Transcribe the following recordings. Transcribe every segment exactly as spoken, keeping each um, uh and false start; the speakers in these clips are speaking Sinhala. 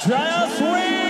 Jaya Sweet.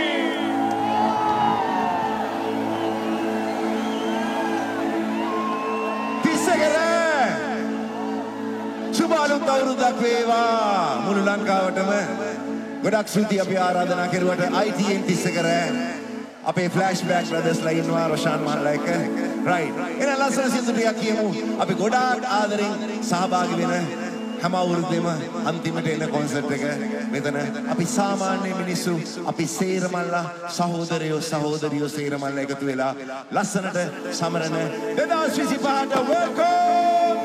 සුබාලුත් අවුරුද්දක් වේවා මුළු ලංකාවටම. ගොඩක් ස්තුතියි අපි ආරාධනා කෙරුවට I T N තිස්සකර අපේ ෆ්ලෑෂ්බෑක් බ්‍රදර්ස්ලා ඉන්නවා රොෂාන් මහල්ලා එක්ක. රයිට්. එහෙනම් ලස්සන සින්දු ටිකක් කියමු. අපි ගොඩාක් ආදරෙන් සහභාගී වෙන හැම අවුරුද්දෙම අන්තිමට එන කොන්සර්ට් එක මෙතන අපි සාමාන්‍ය මිනිස්සු අපි සේරමල්ලා සහෝදරයෝ සහෝදරියෝ සේරමල්ලා එකතු වෙලා ලස්සනට සමරන දෙදාස් විසිපහට welcome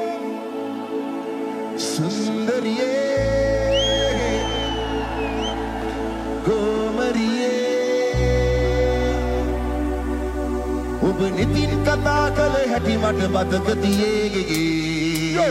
Sundariye Gomariye Ob nitin kata kale hati mat badak diye yo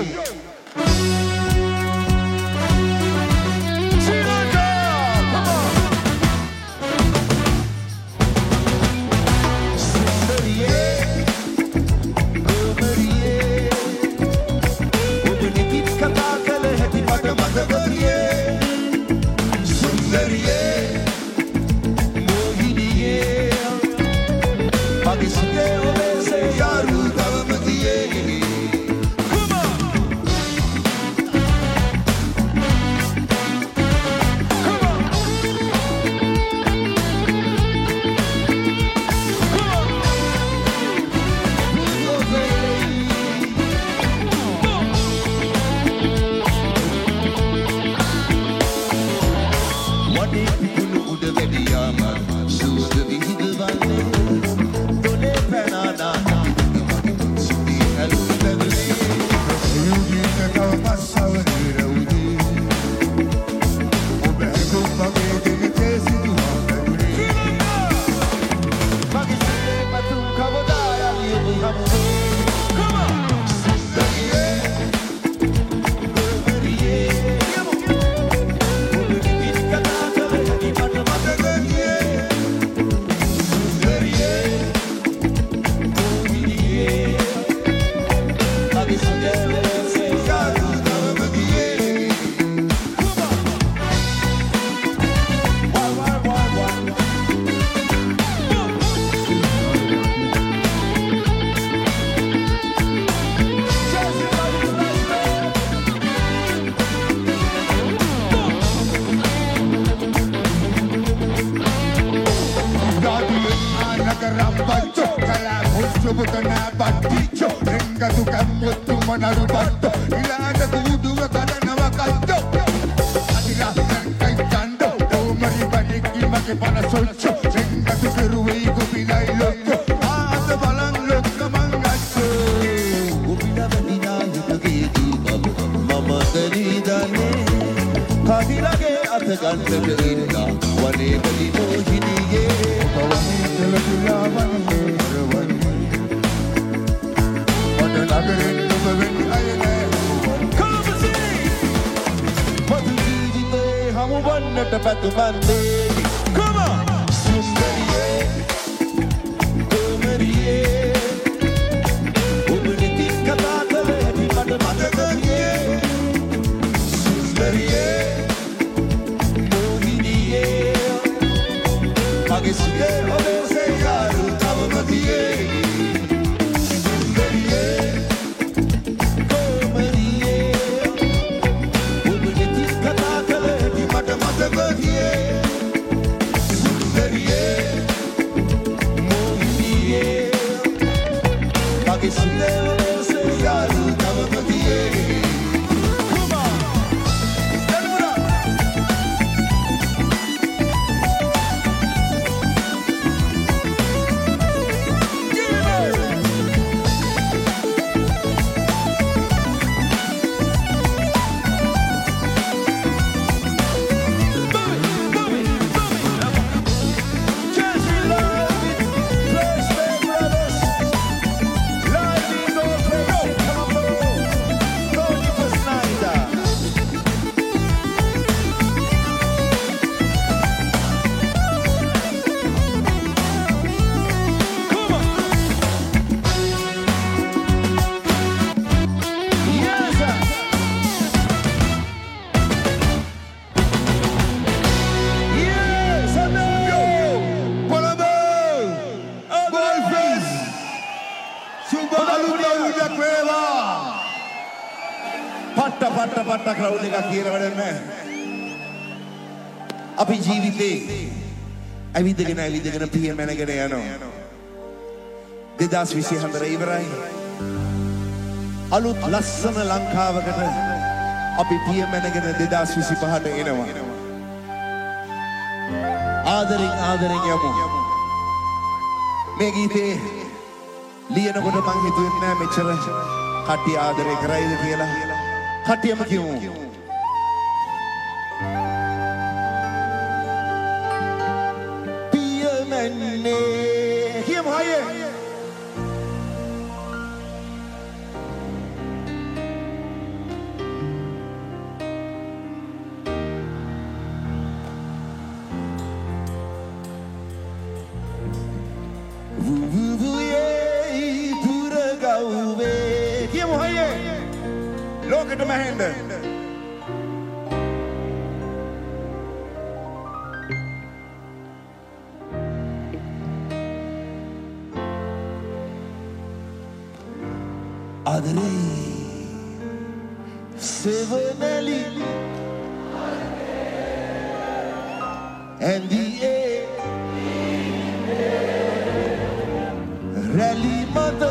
පට්ට ක්‍රවුඩ් එකක් කියලා වැඩක් නැහැ. අපි ජීවිතේ ඇවිදගෙන ඇවිදගෙන පිය මැනගෙන යනවා. දෙදාස් විසි හතර ඉවරයි. අලුත් ලස්සන ලංකාවකට අපි පිය මැනගෙන දෙදාස් විසි පහට එනවා. ආදරෙන් ආදරෙන් යමු. මේ ගීතේ ලියනකොට මං හිතුවේ නෑ මෙච්චර කට්ටිය ආදරේ කරයිද කියලා. කට්ටියම කියමු. පිය මැන්නේ කියමු හයේ. Look at my hand. Adre Sevenelli and the air Rally mother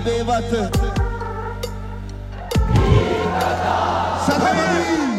ඔබේවත් සතයි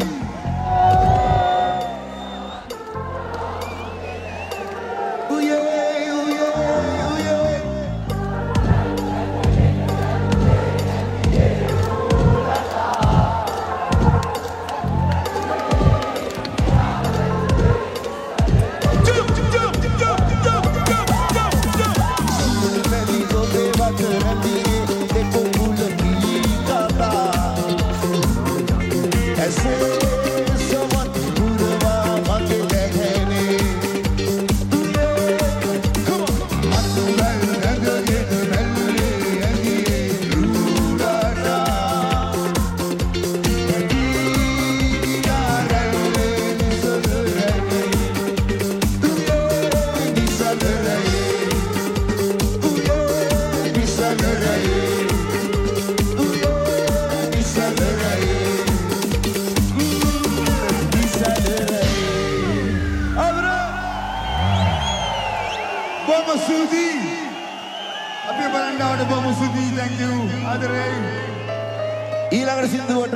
ඊළඟට සින්දුවට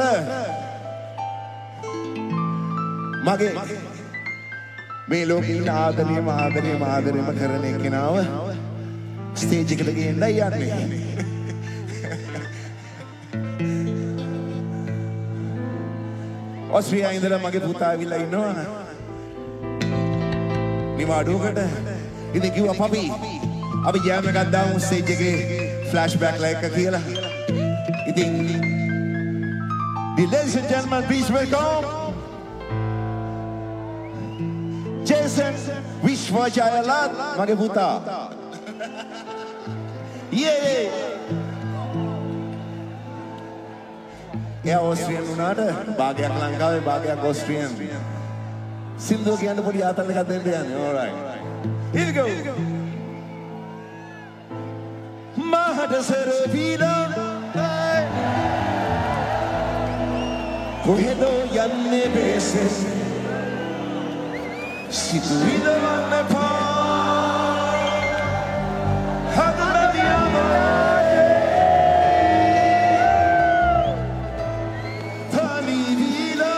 මගේ මේ ලෝකේ ඉන්න ආදරේම ආදරේම ආදරේම කරන එක්කෙනාව ස්ටේජ් එකට ගෙන්නයි යන්නේ. ඔස්ට්‍රියාවේ ඉඳලා මගේ පුතා ඇවිල්ලා ඉන්නවා නිවාඩුවකට. ඉතින් කිව්වා පපි අපි ජෑම් එකක් දාමු ස්ටේජ් එකේ ෆ්ලෑෂ්බැක් ලයික් එක කියලා. ඉතින් ladies and gentlemen, please welcome Jason Vishwajayalat, mage puta. Yeah. Yeah, Austrian unada, bagayak Lankawe, bagayak Austrian. Sindhu kiyanne podi aathal ekak denna yanne. All right. Here we go. Mahata Sarabila. Kohedo yanne bese Situida vanne pa Hadna diyamare Thani vila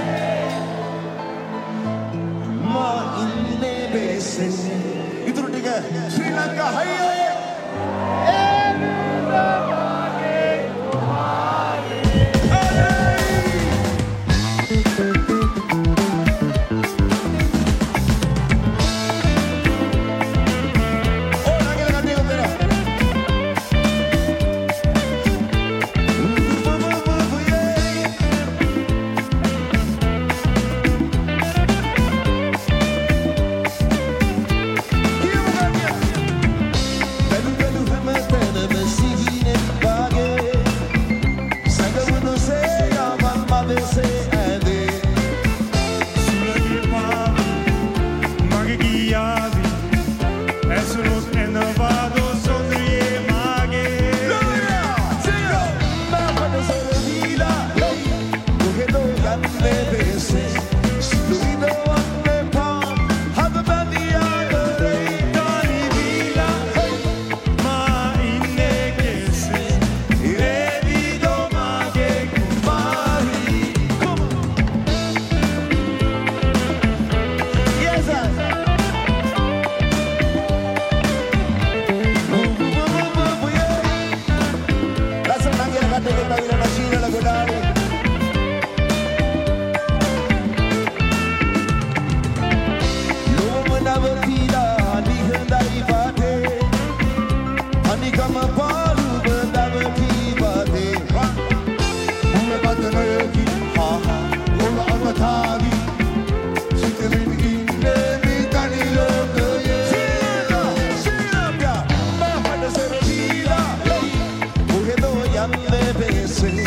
Ma inne bese Iduru tika Sri Lanka hayya Sing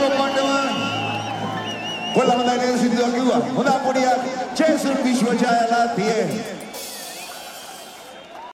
කොප්පන්ටම කොල්ල හොඳයි නේද සින්දුවක් කිව්වා හොඳ පොඩියක් ජේසුන් විශ්වජයලා තියේ